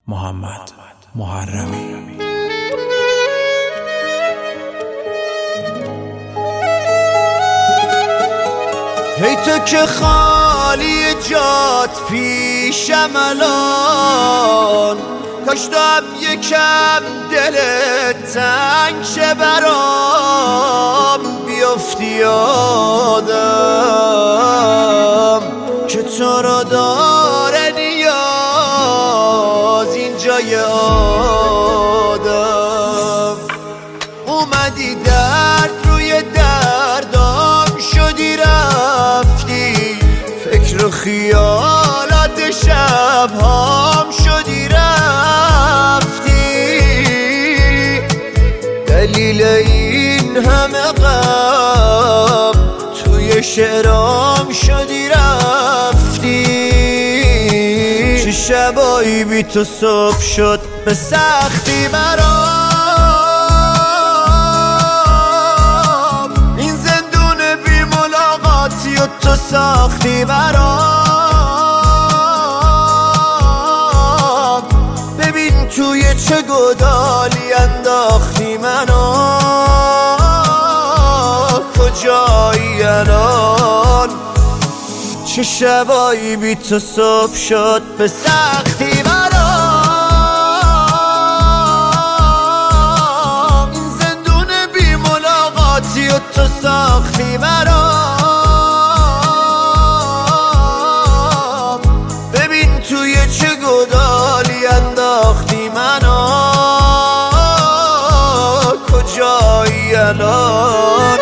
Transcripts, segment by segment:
محمد محرمی. هی تو که خالی جات پیشم الان، کاش تو هم یکم دلت تنگ شه برام، بیفتی یادم که تو رو داره نیاز این جای آدم. اومدی درد روی دردام شدی رفتی، فکر و خیالات شبهام شدی رفتی، دلیل این همه غم توی شعرام شدی رفتی. چه شبایی بی تو صبح شد به سختی برام، این زندون بی ملاقاتی و تو ساختی برام. ببین توی چه گودالی انداختی منو، کجایی الان؟ چه شبایی بی تو صبح شد به سختی برام، این زندون بی ملاقاتی و تو ساختی برام. ببین توی چه گودالی انداختی منو، کجایی الان؟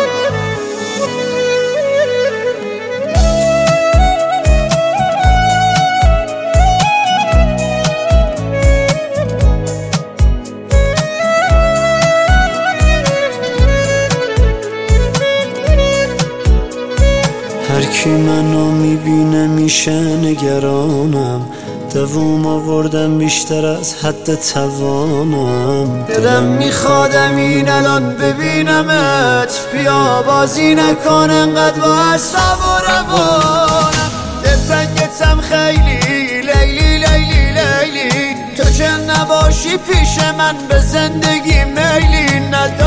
هر کی منو میبینه میشه نگرانم، دووم آوردم بیشتر از حد توانم. دلم میخوادم این الان ببینمت، بیا بازی نکن انقدر با اعصاب و روانم. دلتنگتم خیلی لیلی لیلی لیلی، تو که نباشی پیش من به زندگی میلی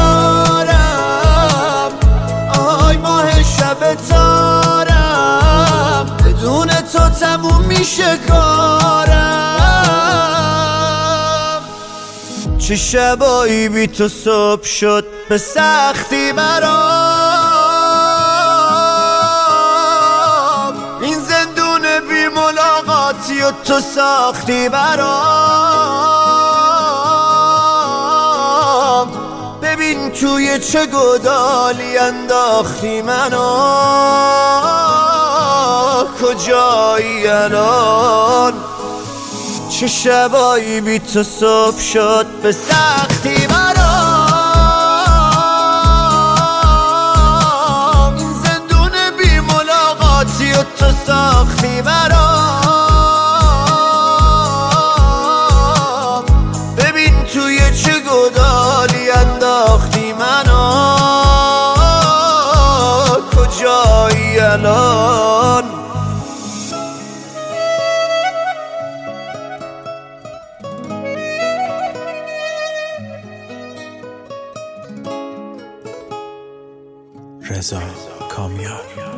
ندارم. آی ماه شب تارم، بدون تو تموم میشه کارم. چه شبایی بی تو صبح شد به سختی برام، این زندون بی ملاقاتی و تو ساختی برام. ببین توی چه گودالی انداختی منو، کجایی الان؟ چه شبایی بی تو صبح شد به سختی برام، این زندون بی ملاقاتی و تو ساختی برام. ببین توی چه گودالی انداختی منو، کجایی الان؟ رضا کامیار.